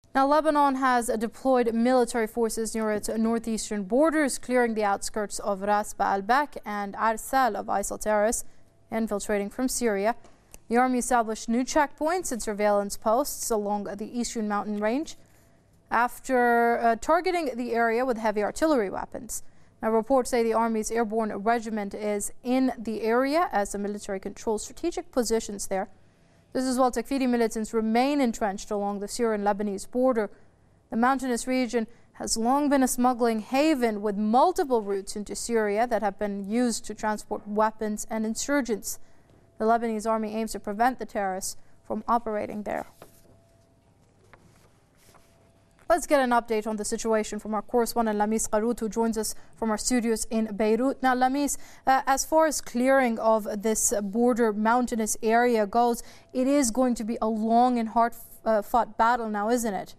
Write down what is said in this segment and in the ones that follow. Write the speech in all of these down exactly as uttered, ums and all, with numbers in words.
Now, Lebanon has deployed military forces near its northeastern borders, clearing the outskirts of Ras Baalbek and Arsal of I S I L terrorists infiltrating from Syria. The army established new checkpoints and surveillance posts along the eastern mountain range after uh, targeting the area with heavy artillery weapons. Now, reports say the Army's airborne regiment is in the area as the military controls strategic positions there. This is while Takfiri militants remain entrenched along the Syrian-Lebanese border. The mountainous region has long been a smuggling haven with multiple routes into Syria that have been used to transport weapons and insurgents. The Lebanese army aims to prevent the terrorists from operating there. Let's get an update on the situation from our correspondent Lamis Qarout, who joins us from our studios in Beirut. Now, Lamis, uh, as far as clearing of this border mountainous area goes, it is going to be a long and hard-fought uh, battle now, isn't it?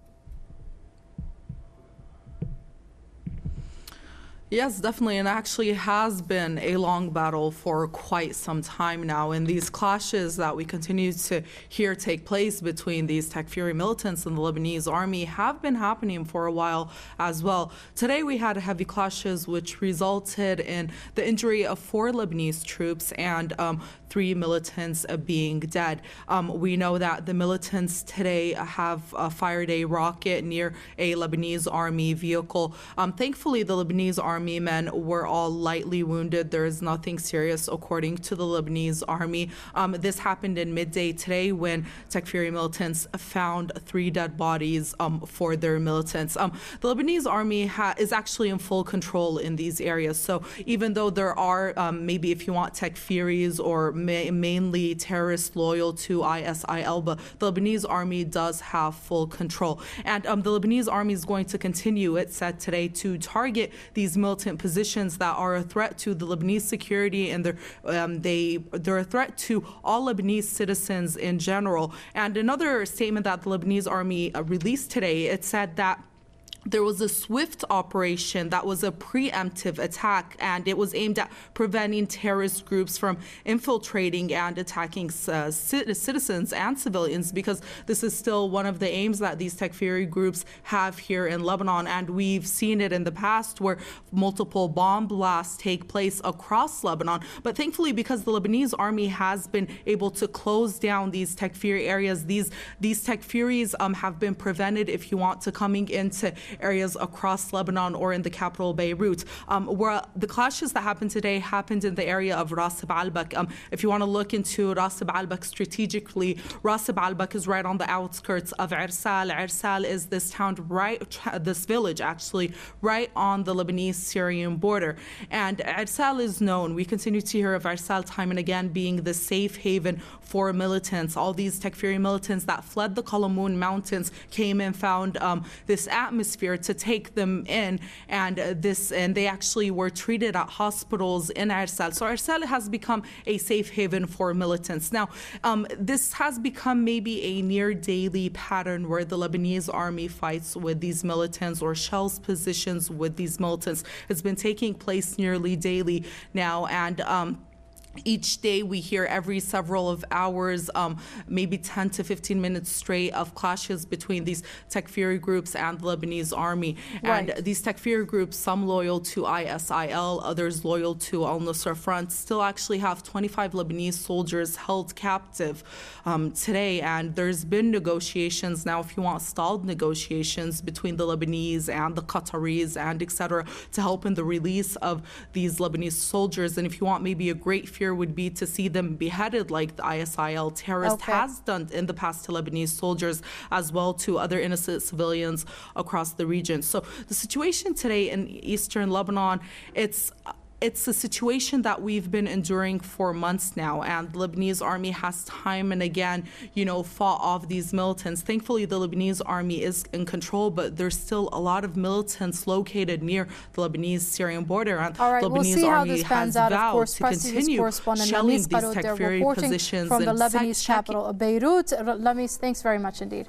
Yes, definitely, and actually it has been a long battle for quite some time now, and these clashes that we continue to hear take place between these Takfiri militants and the Lebanese army have been happening for a while as well. Today we had heavy clashes which resulted in the injury of four Lebanese troops and um, three militants uh, being dead. Um, we know that the militants today have uh, fired a rocket near a Lebanese army vehicle. Um, thankfully, the Lebanese army Army men were all lightly wounded. There is nothing serious, according to the Lebanese army. Um, this happened in midday today when Takfiri militants found three dead bodies um, for their militants. Um, the Lebanese army ha is actually in full control in these areas. So even though there are um, maybe, if you want, Takfiris or ma mainly terrorists loyal to I S I L, but the Lebanese army does have full control. And um, the Lebanese army is going to continue, it said today, to target these militants militant positions that are a threat to the Lebanese security, and they're um, they they're a threat to all Lebanese citizens in general. And another statement that the Lebanese army uh, released today, it said that there was a swift operation that was a preemptive attack, and it was aimed at preventing terrorist groups from infiltrating and attacking uh, citizens and civilians, because this is still one of the aims that these Takfiri groups have here in Lebanon. And we've seen it in the past where multiple bomb blasts take place across Lebanon. But thankfully, because the Lebanese army has been able to close down these Takfiri areas, these, these Takfiris um, have been prevented, if you want, to coming into areas across Lebanon or in the capital Beirut. Um, where the clashes that happened today happened in the area of Ras Baalbek. Um, if you want to look into Ras Baalbek strategically, Ras Baalbek is right on the outskirts of Arsal. Arsal is this town right, this village actually, right on the Lebanese-Syrian border. And Arsal is known, we continue to hear of Arsal time and again being the safe haven for militants. All these Takfiri militants that fled the Qalamoun mountains came and found um, this atmosphere to take them in, and uh, this and they actually were treated at hospitals in Arsal. So Arsal has become a safe haven for militants. Now, um, this has become maybe a near daily pattern where the Lebanese army fights with these militants or shells positions with these militants. It's been taking place nearly daily now, and um, each day we hear every several of hours, um, maybe ten to fifteen minutes straight of clashes between these Takfiri groups and the Lebanese army. Right. And these Takfiri groups, some loyal to I S I L, others loyal to Al-Nusra Front, still actually have twenty-five Lebanese soldiers held captive um, today. And there's been negotiations now, if you want, stalled negotiations between the Lebanese and the Qataris and et cetera to help in the release of these Lebanese soldiers. And if you want, maybe a great fear would be to see them beheaded like the I S I L terrorist okay. has done in the past to Lebanese soldiers, as well to other innocent civilians across the region. So the situation today in eastern Lebanon, it's It's a situation that we've been enduring for months now, and the Lebanese army has time and again, you know, fought off these militants. Thankfully, the Lebanese army is in control, but there's still a lot of militants located near the Lebanese-Syrian border. And All right, the Lebanese we'll see how army this pans has out. Of vowed course, to continue shelling these Takfiri positions from the Lebanese capital of Beirut. Lamis, thanks very much indeed.